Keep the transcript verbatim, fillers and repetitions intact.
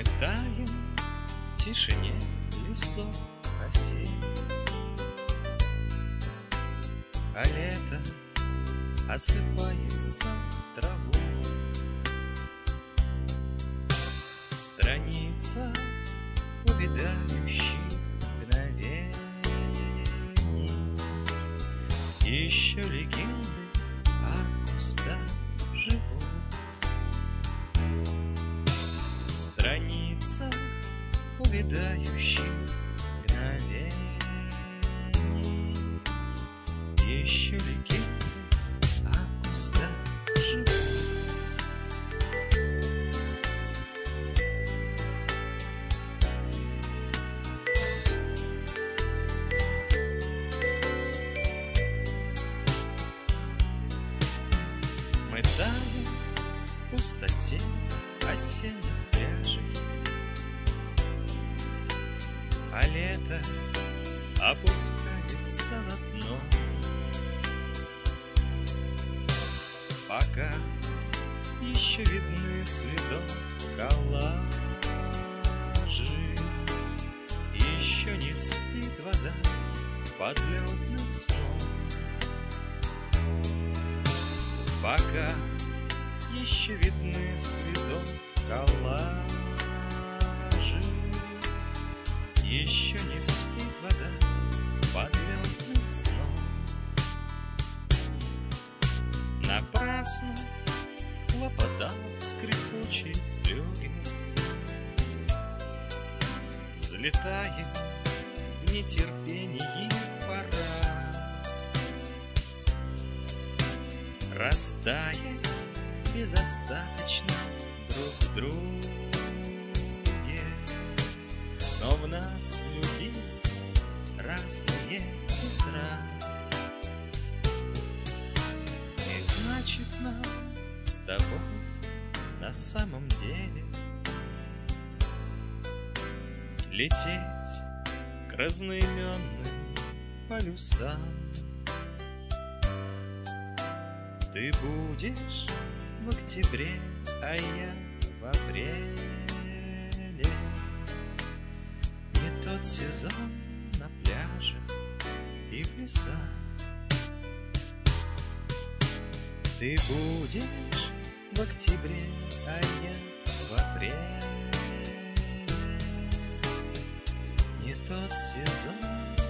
Мы таем в тишине лесов осенних, а лето осыпается в траву. В страницах увядающих мгновений еще легенды о кустах живут. В страницах увядающих мгновений еще легенды о кустах живут. Мы таем в пустоте осенних пляжей, а лето опускается на дно. Пока еще видны следов коллажи, еще не спит вода под лёдным сном. Пока еще видны следов коллажи, еще не спит вода под лёдным сном. Напрасно хлопотал скрипучий флюгер, взлетая в нетерпении пора растаять безостаточно друг в друге. Но в нас влюбились разные ветра, и значит нам с тобой на самом деле лететь к разноименным полюсам. Ты будешь в октябре, а я в апреле. Не тот сезон на пляже и в лесах. Ты будешь в октябре, а я в апреле. Не тот сезон